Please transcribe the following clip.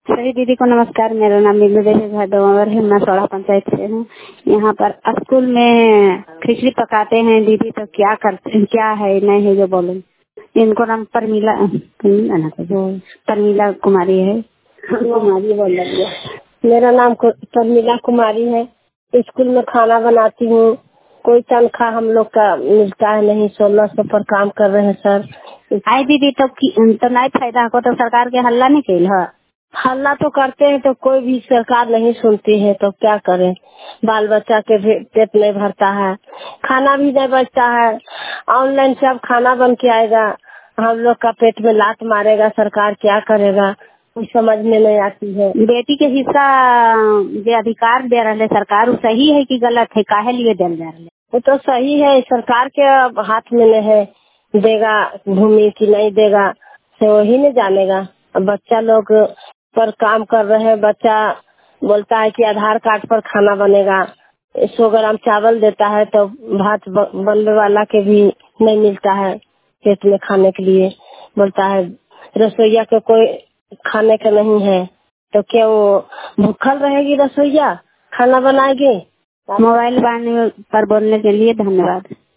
सभी दीदी को नमस्कार। मेरा नाम नीलू देवी भदौर है। मैं सोड़ा पंचायत से हूँ। यहाँ पर स्कूल में खिचड़ी पकाते हैं दीदी, तो क्या करते, क्या है नहीं है जो बोले। इनको नाम परमीला कुमारी है। कुमारी बोल रही है। मेरा नाम परमीला कुमारी है। स्कूल में खाना बनाती हूँ। कोई तनख्वाह हम लोग का मिलता है नहीं। 1600 पर काम कर रहे हैं सर। आई दीदी तो नहीं फायदा को तो सरकार के हल्ला नहीं कैल है। हल्ला तो करते हैं तो कोई भी सरकार नहीं सुनती है, तो क्या करें। बाल बच्चा के पेट नहीं भरता है, खाना भी नहीं बचता है। ऑनलाइन से अब खाना बन के आएगा, हम लोग का पेट में लात मारेगा सरकार, क्या करेगा कुछ समझ में नहीं आती है। बेटी के हिस्सा जो अधिकार दे रहे सरकार, वो सही है कि गलत है, काहे लिए दे रहे? वो तो सही है, सरकार के अब हाथ में नहीं है, देगा भूमि की नहीं देगा तो वही नहीं जानेगा। अब बच्चा लोग पर काम कर रहे हैं। बच्चा बोलता है कि आधार कार्ड पर खाना बनेगा। 100 ग्राम चावल देता है तो भात बनने वाला के भी नहीं मिलता है पेट में खाने के लिए। बोलता है रसोईया के कोई खाने का नहीं है, तो क्यों भूखल रहेगी रसोईया, खाना बनाएगी। मोबाइल पर बोलने के लिए धन्यवाद।